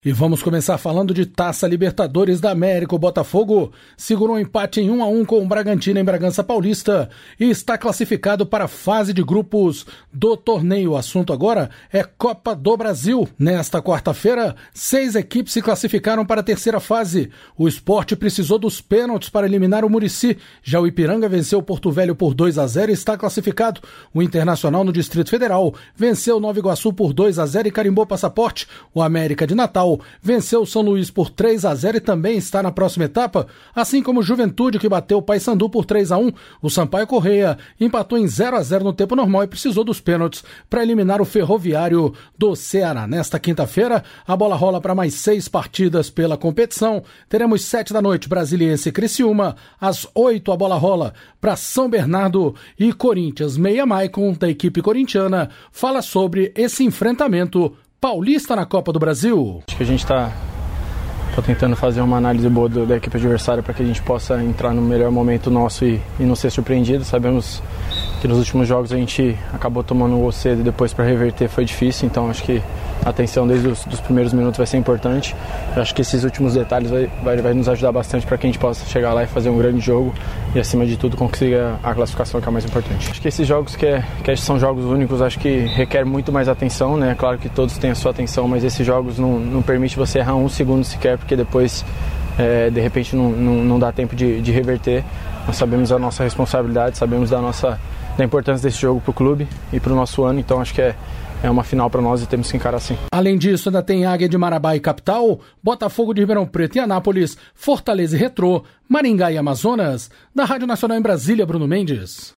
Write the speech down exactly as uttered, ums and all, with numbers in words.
E vamos começar falando de Taça Libertadores da América. O Botafogo segurou um empate em um a um com o Bragantino em Bragança Paulista e está classificado para a fase de grupos do torneio. O assunto agora é Copa do Brasil. Nesta quarta-feira, seis equipes se classificaram para a terceira fase. O Sport precisou dos pênaltis para eliminar o Muricy. Já o Ipiranga venceu o Porto Velho por dois a zero e está classificado. O Internacional no Distrito Federal venceu o Nova Iguaçu por dois a zero e carimbou passaporte. O América de Natal venceu o São Luís por três a zero e também está na próxima etapa, assim como o Juventude, que bateu o Paysandu por três a um. O Sampaio Corrêa empatou em zero a zero no tempo normal e precisou dos pênaltis para eliminar o Ferroviário do Ceará. Nesta quinta-feira, a bola rola para mais seis partidas pela competição. Teremos sete da noite, Brasiliense e Criciúma. Às oito, a bola rola para São Bernardo e Corinthians. Meia Maicon, da equipe corintiana, fala sobre esse enfrentamento paulista na Copa do Brasil. Acho que a gente está tá tentando fazer uma análise boa do, da equipe adversária para que a gente possa entrar no melhor momento nosso e, e não ser surpreendido. Sabemos que nos últimos jogos a gente acabou tomando um gol cedo e depois para reverter foi difícil, então acho que a atenção desde os dos primeiros minutos vai ser importante. Eu acho que esses últimos detalhes vai, vai, vai nos ajudar bastante para que a gente possa chegar lá e fazer um grande jogo e, acima de tudo, conseguir a classificação, que é a mais importante. Acho que esses jogos que, é, que são jogos únicos, acho que requer muito mais atenção, né? Claro que todos têm a sua atenção, mas esses jogos não, não permitem você errar um segundo sequer, porque depois, é, de repente, não, não, não dá tempo de, de reverter. Nós sabemos da nossa responsabilidade, sabemos da, nossa, da importância desse jogo para o clube e para o nosso ano, então acho que é É uma final para nós e temos que encarar assim. Além disso, ainda tem Águia de Marabá e Capital, Botafogo de Ribeirão Preto e Anápolis, Fortaleza e Retrô, Maringá e Amazonas. Da Rádio Nacional em Brasília, Bruno Mendes.